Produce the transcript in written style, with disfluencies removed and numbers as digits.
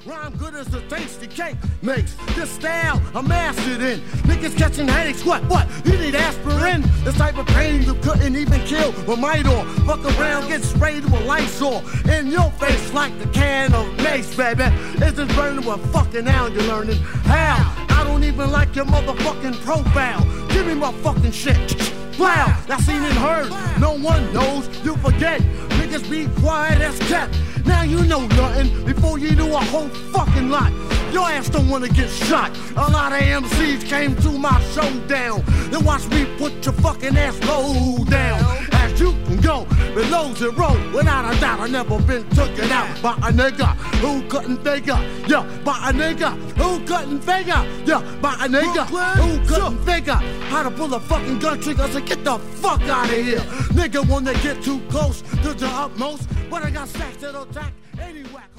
Rhyme good as a tasty cake makes. This style I'm mastered in. Niggas catching headaches, what? You need aspirin? This type of pain you couldn't even kill with Midor. Fuck around, get sprayed with Lysol in your face like the can of mace, baby. It's just burning what fucking now you're learning how. I don't even like your motherfucking profile. Give me my fucking shit. Wow, that's seen and heard. No one knows, you forget. Niggas be quiet as cat. Now you know nothing before you do a whole fucking lot. Your ass don't wanna get shot. A lot of MCs came to my showdown. Then watch me put your fucking ass low down. As you can go below zero, without a doubt, I never been taken out by a nigga who couldn't figure. Yeah, by a nigga who couldn't figure. Yeah, by a nigga who couldn't figure how to pull a fucking gun trigger. So get the fuck out of here. Nigga wanna get too close to the utmost, but I got stacks that'll attack anywhere.